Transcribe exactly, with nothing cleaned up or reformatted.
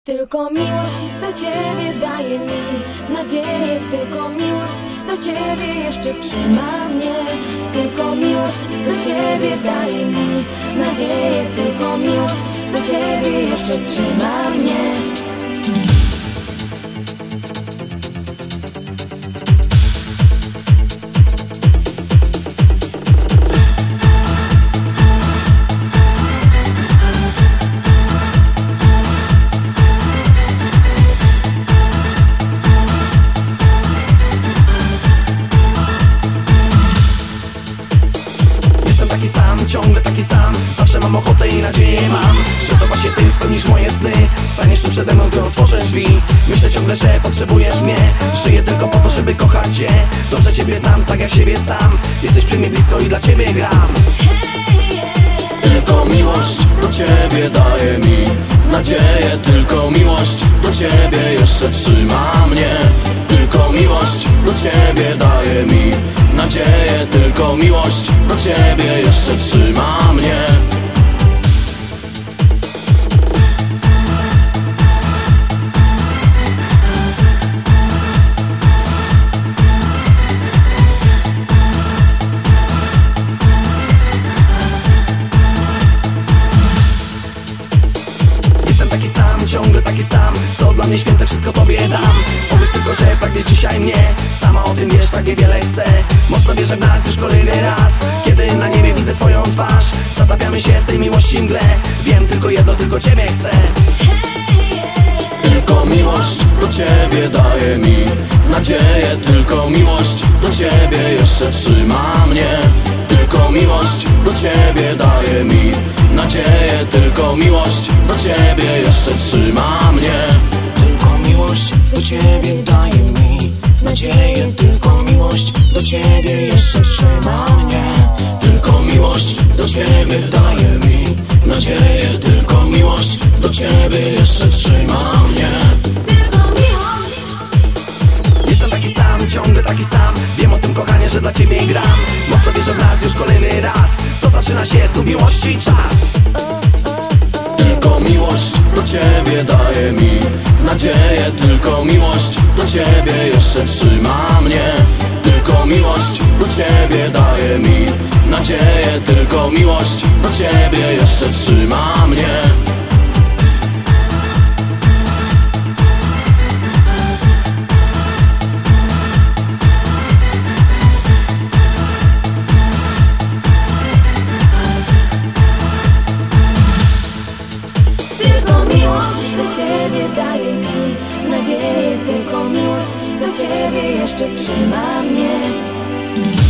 Tylko miłość do Ciebie daje mi nadzieję. Tylko miłość do Ciebie jeszcze trzyma mnie. Tylko miłość do Ciebie daje mi nadzieję. Tylko miłość do Ciebie jeszcze trzyma mnie. Taki sam, ciągle taki sam. Zawsze mam ochotę i nadzieję mam, że to właśnie ty spełnisz moje sny. Staniesz tu przede mną, gdy otworzę drzwi. Myślę ciągle, że potrzebujesz mnie. Żyję tylko po to, żeby kochać cię. Dobrze ciebie znam, tak jak siebie sam. Jesteś przy mnie blisko i dla ciebie gram. Tylko miłość do ciebie daje mi nadzieję. Tylko miłość do ciebie jeszcze trzyma mnie. Tylko miłość do ciebie daje mi nadzieję. Tylko miłość do ciebie jeszcze trzyma mnie. Jestem taki sam, ciągle taki sam. Co dla mnie święte, wszystko tobie dam. Powiedz tylko, że pragniesz dzisiaj mnie. Sama o tym wiesz, tak niewiele chcę. Mocno wierzę w nas już kolejny raz. Kiedy na niebie widzę twoją twarz, zatapiamy się w tej miłości mgle. Wiem tylko jedno, tylko ciebie chcę. Tylko miłość do ciebie daje mi nadzieję. Tylko miłość do ciebie jeszcze trzyma mnie. Tylko miłość do ciebie daje mi nadzieję. Tylko miłość do ciebie jeszcze trzyma mnie. Tylko miłość do ciebie daje mi nadzieję. Tylko miłość do ciebie jeszcze trzyma mnie. Tylko miłość do ciebie daje mi nadzieję. Tylko miłość do ciebie jeszcze trzyma mnie. Tylko miłość. Jestem taki sam, ciągle taki sam. Wiem o tym, kochanie, że dla ciebie gram. Mocno wierzę w nas już kolejny raz. To zaczyna się z miłości czas. Tylko miłość do ciebie daje mi nadzieję. Tylko miłość do ciebie jeszcze trzyma mnie. Tylko miłość do ciebie daje mi nadzieję. Tylko miłość do ciebie jeszcze trzyma mnie. Tylko miłość do Ciebie daje mi nadzieję. Tylko miłość do Ciebie jeszcze trzyma mnie.